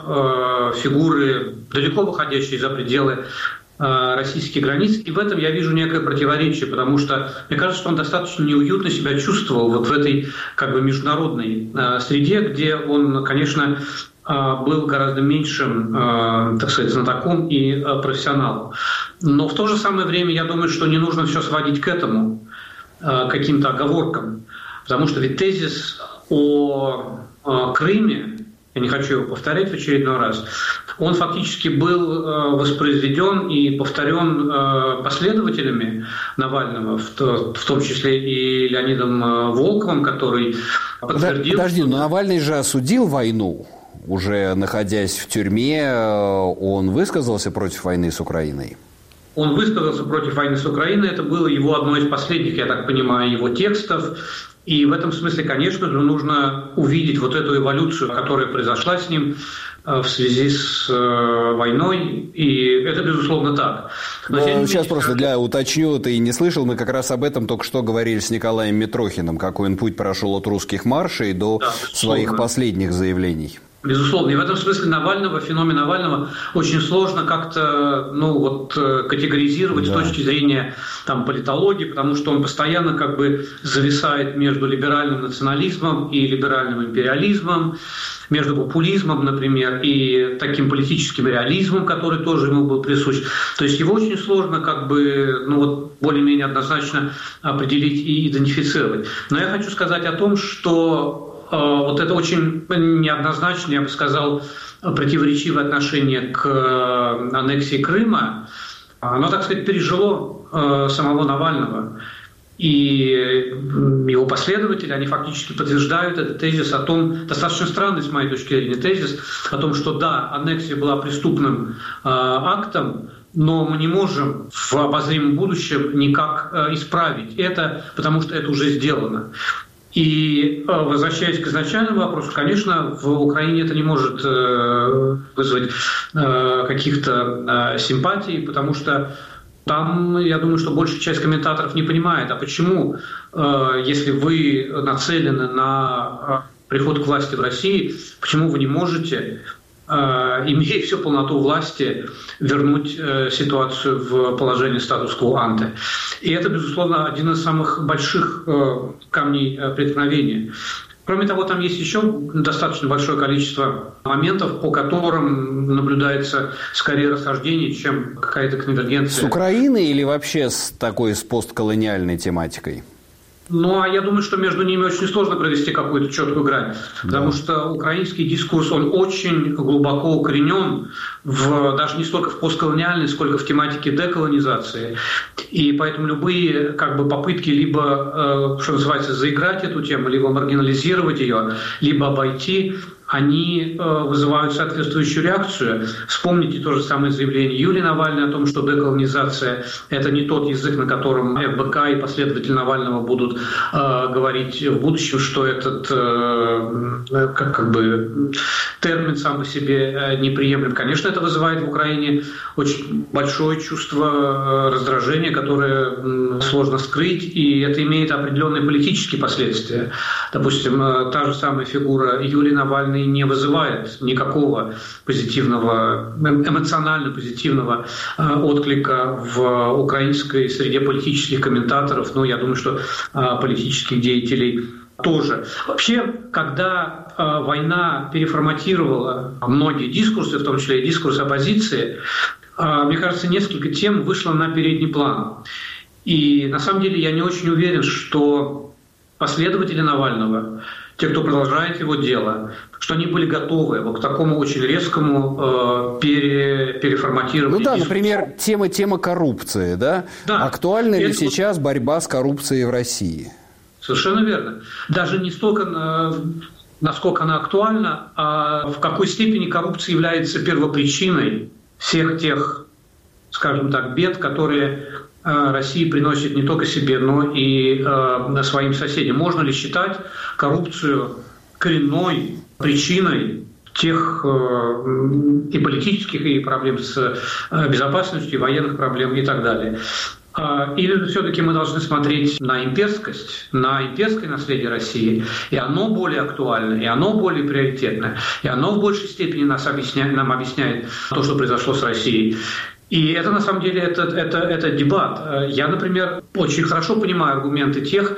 G: фигуры, далеко выходящей за пределы российских границ, и в этом я вижу некое противоречие, потому что мне кажется, что он достаточно неуютно себя чувствовал вот в этой международной среде, где он, конечно, был гораздо меньшим, так сказать, знатоком и профессионалом. Но в то же самое время я думаю, что не нужно все сводить к этому, к каким-то оговоркам, потому что ведь тезис о Крыме, я не хочу его повторять в очередной раз, он фактически был воспроизведен и повторен последователями Навального, в том числе и Леонидом Волковым, который подтвердил...
A: Подожди, но Навальный же осудил войну. Уже находясь в тюрьме, он высказался против войны с Украиной?
G: Он высказался против войны с Украиной. Это было его одно из последних, я так понимаю, его текстов. И в этом смысле, конечно же, нужно увидеть вот эту эволюцию, которая произошла с ним в связи с войной. И это, безусловно, так.
A: Сейчас просто уточню, ты не слышал, мы как раз об этом только что говорили с Николаем Митрохиным, какой он путь прошел от русских маршей до своих последних заявлений.
G: Безусловно. И в этом смысле феномен Навального очень сложно как-то категоризировать с точки зрения политологии, потому что он постоянно зависает между либеральным национализмом и либеральным империализмом, между популизмом, например, и таким политическим реализмом, который тоже ему был присущ. То есть его очень сложно более-менее однозначно определить и идентифицировать. Но я хочу сказать о том, что вот это очень неоднозначное, я бы сказал, противоречивое отношение к аннексии Крыма, оно, так сказать, пережило самого Навального. И его последователи, они фактически подтверждают этот тезис о том, достаточно странный, с моей точки зрения, тезис о том, что да, аннексия была преступным актом, но мы не можем в обозримом будущем никак исправить это, потому что это уже сделано. И возвращаясь к изначальному вопросу, конечно, в Украине это не может вызвать каких-то симпатий, потому что там, я думаю, что большая часть комментаторов не понимает, а почему, если вы нацелены на приход к власти в России, почему вы не можете, имея всю полноту власти, вернуть ситуацию в положение статус-кво анте. И это, безусловно, один из самых больших камней преткновения. Кроме того, там есть еще достаточно большое количество моментов, по которым наблюдается скорее расхождение, чем какая-то конвергенция.
A: С Украиной или вообще с постколониальной тематикой?
G: А я думаю, что между ними очень сложно провести какую-то четкую грань, потому что украинский дискурс, он очень глубоко укоренен даже не столько в постколониальной, сколько в тематике деколонизации. И поэтому любые попытки либо, что называется, заиграть эту тему, либо маргинализировать ее, либо обойти, они вызывают соответствующую реакцию. Вспомните то же самое заявление Юлии Навальной о том, что деколонизация – это не тот язык, на котором ФБК и последователи Навального будут говорить в будущем, что этот термин сам по себе неприемлем. Конечно, это вызывает в Украине очень большое чувство раздражения, которое сложно скрыть, и это имеет определенные политические последствия. Допустим, та же самая фигура Юлии Навальной не вызывает никакого позитивного, эмоционально позитивного отклика в украинской среде политических комментаторов, я думаю, что политических деятелей тоже. Вообще, когда война переформатировала многие дискурсы, в том числе и дискурс оппозиции, мне кажется, несколько тем вышло на передний план. И на самом деле я не очень уверен, что последователи Навального, те, кто продолжает его дело, что они были готовы к такому очень резкому переформатированию.
A: Например, тема коррупции, да? Актуальна ли сейчас борьба с коррупцией в России?
G: Совершенно верно. Даже не столько насколько она актуальна, а в какой степени коррупция является первопричиной всех тех, скажем так, бед, которые Россия приносит не только себе, но и своим соседям. Можно ли считать коррупцию коренной причиной тех и политических, и проблем с безопасностью, и военных проблем и так далее? Или же все-таки мы должны смотреть на имперскость, на имперское наследие России, и оно более актуально, и оно более приоритетно, и оно в большей степени нам объясняет то, что произошло с Россией. И это, на самом деле, это дебат. Я, например, очень хорошо понимаю аргументы тех,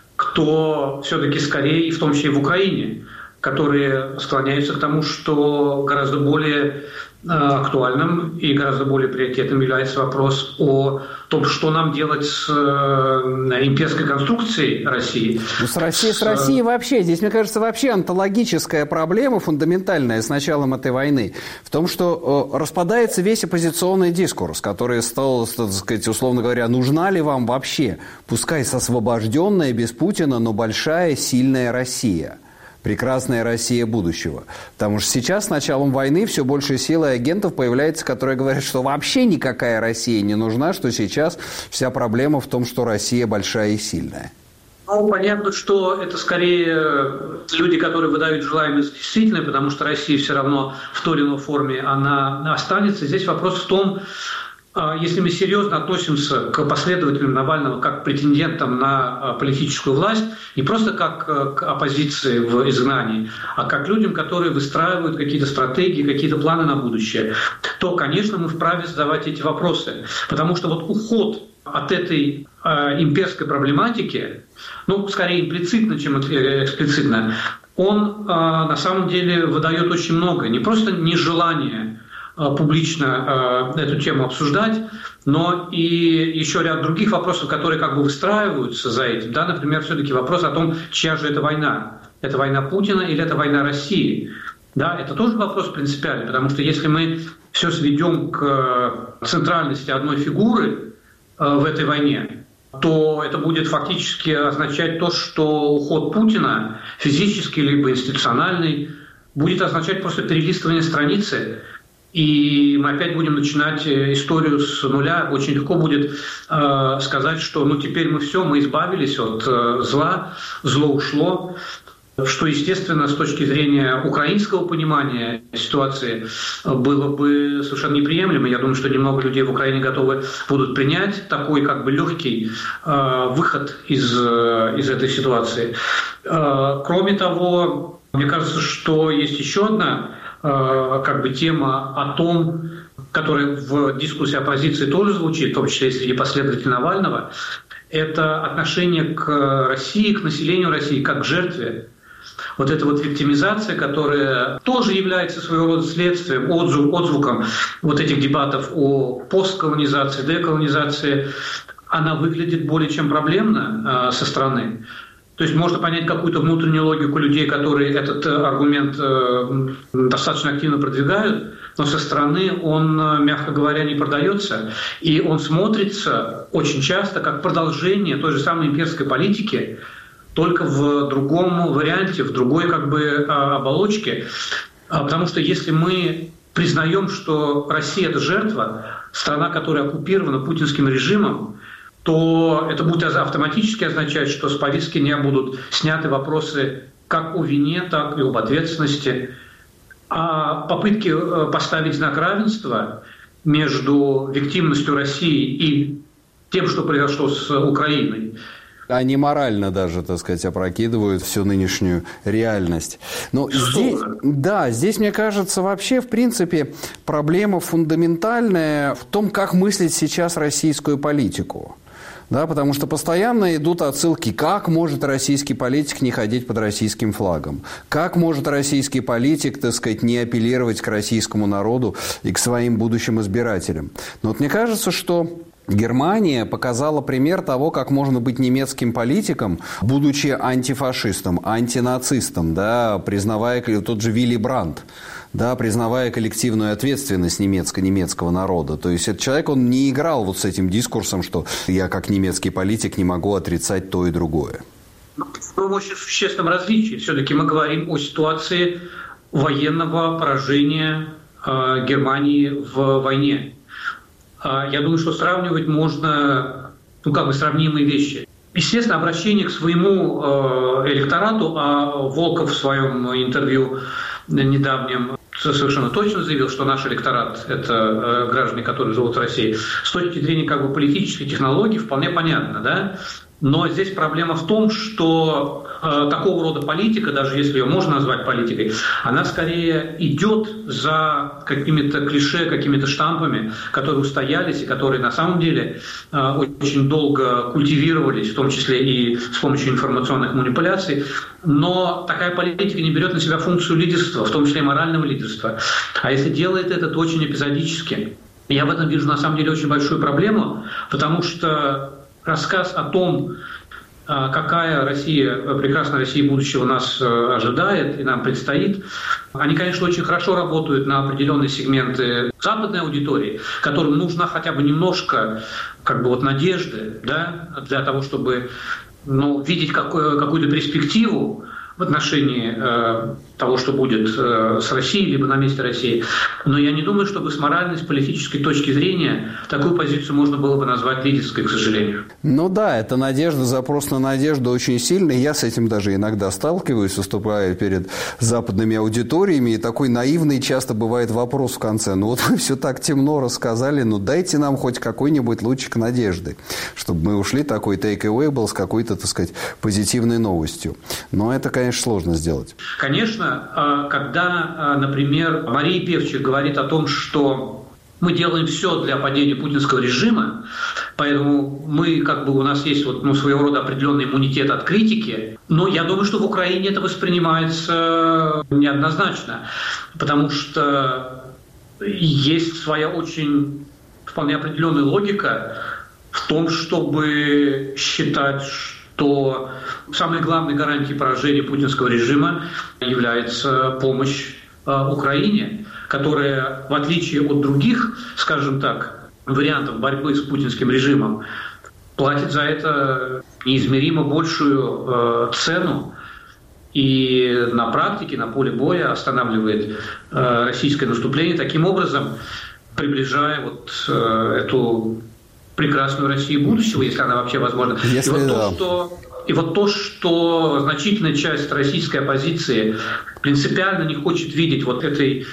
G: кто все-таки скорее, и в том числе и в Украине, которые склоняются к тому, что гораздо более актуальным и гораздо более приоритетным является вопрос о том, что нам делать с имперской конструкцией России.
A: Ну, с Россией вообще. Здесь, мне кажется, вообще онтологическая проблема, фундаментальная с началом этой войны, в том, что распадается весь оппозиционный дискурс, который стал, так сказать, условно говоря, нужна ли вам вообще, пускай освобожденная, без Путина, но большая, сильная Россия. Прекрасная Россия будущего. Потому что сейчас с началом войны все больше силы агентов появляется, которые говорят, что вообще никакая Россия не нужна, что сейчас вся проблема в том, что Россия большая и сильная.
G: Ну, понятно, что это скорее люди, которые выдают желаемое за действительное, потому что Россия все равно в той или иной форме она останется. Здесь вопрос в том, если мы серьезно относимся к последователям Навального как к претендентам на политическую власть, не просто как к оппозиции в изгнании, а как к людям, которые выстраивают какие-то стратегии, какие-то планы на будущее, то, конечно, мы вправе задавать эти вопросы. Потому что вот уход от этой имперской проблематики, ну, скорее имплицитно, чем эксплицитно, он на самом деле выдает очень много. Не просто нежелание публично эту тему обсуждать, но и еще ряд других вопросов, которые как бы выстраиваются за этим. Да, например, все-таки вопрос о том, чья же это война. Это война Путина или это война России? Да, это тоже вопрос принципиальный, потому что если мы все сведем к центральности одной фигуры в этой войне, то это будет фактически означать то, что уход Путина, физический либо институциональный, будет означать просто перелистывание страницы. И мы опять будем начинать историю с нуля. Очень легко будет сказать, что ну теперь мы избавились от зла, зло ушло, что, естественно, с точки зрения украинского понимания ситуации было бы совершенно неприемлемо. Я думаю, что немного людей в Украине готовы будут принять такой как бы легкий выход из этой ситуации. Кроме того, мне кажется, что есть еще одна как бы тема о том, которая в дискуссии оппозиции тоже звучит, в том числе и среди последователей Навального, это отношение к России, к населению России как к жертве. Вот эта вот виктимизация, которая тоже является своего рода следствием, отзвуком вот этих дебатов о постколонизации, деколонизации, она выглядит более чем проблемно со стороны. То есть можно понять какую-то внутреннюю логику людей, которые этот аргумент достаточно активно продвигают, но со стороны он, мягко говоря, не продается. И он смотрится очень часто как продолжение той же самой имперской политики, только в другом варианте, в другой как бы оболочке. Потому что если мы признаем, что Россия – это жертва, страна, которая оккупирована путинским режимом, то это будет автоматически означать, что с повестки дня будут сняты вопросы как о вине, так и об ответственности. А попытки поставить знак равенства между виктимностью России и тем, что произошло с Украиной,
A: они морально даже, так сказать, опрокидывают всю нынешнюю реальность. Но здесь, мне кажется, вообще, в принципе, проблема фундаментальная в том, как мыслить сейчас российскую политику. Да, потому что постоянно идут отсылки, как может российский политик не ходить под российским флагом, как может российский политик, так сказать, не апеллировать к российскому народу и к своим будущим избирателям. Но вот мне кажется, что Германия показала пример того, как можно быть немецким политиком, будучи антифашистом, антинацистом, да, признавая тот же Вилли Брандт, да, признавая коллективную ответственность немецкого народа. То есть этот человек, он не играл вот с этим дискурсом, что я как немецкий политик не могу отрицать то и другое.
G: очень существенном различии. Все-таки мы говорим о ситуации военного поражения Германии в войне. Я думаю, что сравнивать можно, сравнимые вещи. Естественно, обращение к своему электорату, а Волков в своем интервью недавнем совершенно точно заявил, что наш электорат – это граждане, которые живут в России. С точки зрения политической технологии вполне понятно, да? Но здесь проблема в том, что такого рода политика, даже если ее можно назвать политикой, она скорее идет за какими-то клише, какими-то штампами, которые устоялись и которые на самом деле очень долго культивировались, в том числе и с помощью информационных манипуляций. Но такая политика не берет на себя функцию лидерства, в том числе и морального лидерства. А если делает это, то очень эпизодически. Я в этом вижу на самом деле очень большую проблему, потому что рассказ о том, какая Россия, прекрасная Россия будущего нас ожидает и нам предстоит, они, конечно, очень хорошо работают на определенные сегменты западной аудитории, которым нужна хотя бы немножко надежды, да, для того, чтобы видеть какую-то перспективу в отношении того, что будет с Россией, либо на месте России. Но я не думаю, чтобы с моральной, с политической точки зрения такую позицию можно было бы назвать лидерской, к сожалению.
A: Это надежда, запрос на надежду очень сильный. Я с этим даже иногда сталкиваюсь, выступая перед западными аудиториями, и такой наивный часто бывает вопрос в конце. Вы все так темно рассказали, дайте нам хоть какой-нибудь лучик надежды, чтобы мы ушли, такой take-away был с какой-то, позитивной новостью. Но это, конечно, сложно сделать.
G: Конечно, когда, например, Мария Певчих говорит о том, что мы делаем все для падения путинского режима, поэтому мы, у нас есть своего рода определенный иммунитет от критики, но я думаю, что в Украине это воспринимается неоднозначно, потому что есть своя очень вполне определенная логика в том, чтобы считать, что самой главной гарантией поражения путинского режима является помощь Украине, которая, в отличие от других, скажем так, вариантов борьбы с путинским режимом, платит за это неизмеримо большую цену и на практике, на поле боя останавливает российское наступление, таким образом приближая эту прекрасную Россию будущего, если она вообще возможна. И то, что значительная часть российской оппозиции принципиально не хочет видеть этой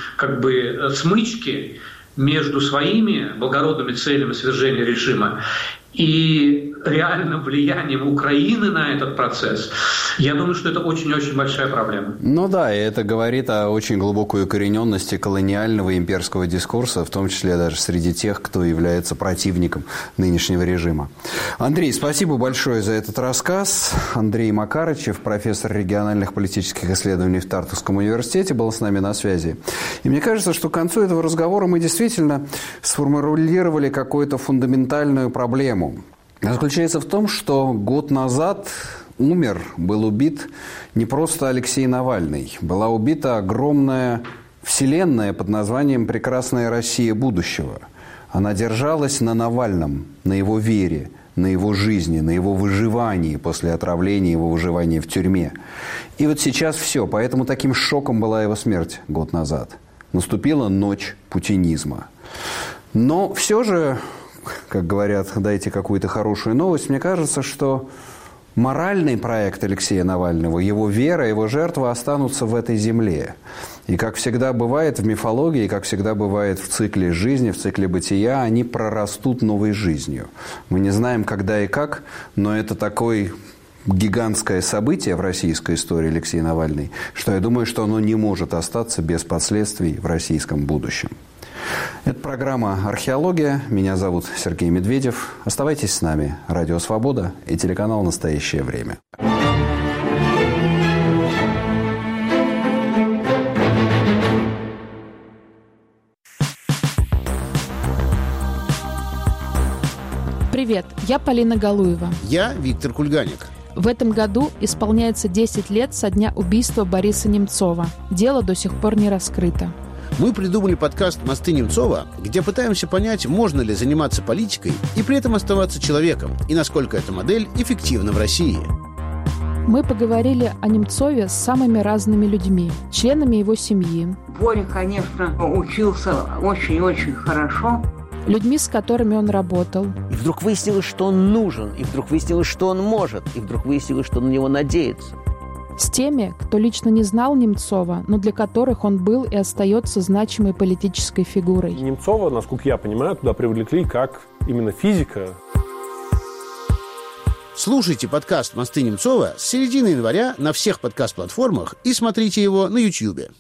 G: смычки между своими благородными целями свержения режима и реальным влиянием Украины на этот процесс, я думаю, что это очень-очень большая проблема.
A: И это говорит о очень глубокой укорененности колониального имперского дискурса, в том числе даже среди тех, кто является противником нынешнего режима. Андрей, спасибо большое за этот рассказ. Андрей Макарычев, профессор региональных политических исследований в Тартовском университете, был с нами на связи. И мне кажется, что к концу этого разговора мы действительно сформулировали какую-то фундаментальную проблему. Она заключается в том, что год назад был убит не просто Алексей Навальный. Была убита огромная вселенная под названием «Прекрасная Россия будущего». Она держалась на Навальном, на его вере, на его жизни, на его выживании после отравления, его выживания в тюрьме. И сейчас все. Поэтому таким шоком была его смерть год назад. Наступила ночь путинизма. Но все же, как говорят, дайте какую-то хорошую новость, мне кажется, что моральный проект Алексея Навального, его вера, его жертва останутся в этой земле. И как всегда бывает в мифологии, как всегда бывает в цикле жизни, в цикле бытия, они прорастут новой жизнью. Мы не знаем, когда и как, но это такое гигантское событие в российской истории Алексея Навальный, что я думаю, что оно не может остаться без последствий в российском будущем. Это программа «Археология». Меня зовут Сергей Медведев. Оставайтесь с нами. Радио «Свобода» и телеканал «Настоящее время».
H: Привет, я Полина Галуева.
I: Я Виктор Кульганик.
H: В этом году исполняется 10 лет со дня убийства Бориса Немцова. Дело до сих пор не раскрыто.
I: Мы придумали подкаст «Мосты Немцова», где пытаемся понять, можно ли заниматься политикой и при этом оставаться человеком, и насколько эта модель эффективна в России.
H: Мы поговорили о Немцове с самыми разными людьми, членами его семьи.
J: Боря, конечно, учился очень-очень хорошо.
H: Людьми, с которыми он работал.
K: И вдруг выяснилось, что он нужен, и вдруг выяснилось, что он может, и вдруг выяснилось, что на него надеется.
H: С теми, кто лично не знал Немцова, но для которых он был и остается значимой политической фигурой.
L: Немцова, насколько я понимаю, туда привлекли как именно физика.
I: Слушайте подкаст «Мосты Немцова» с середины января на всех подкаст-платформах и смотрите его на YouTube.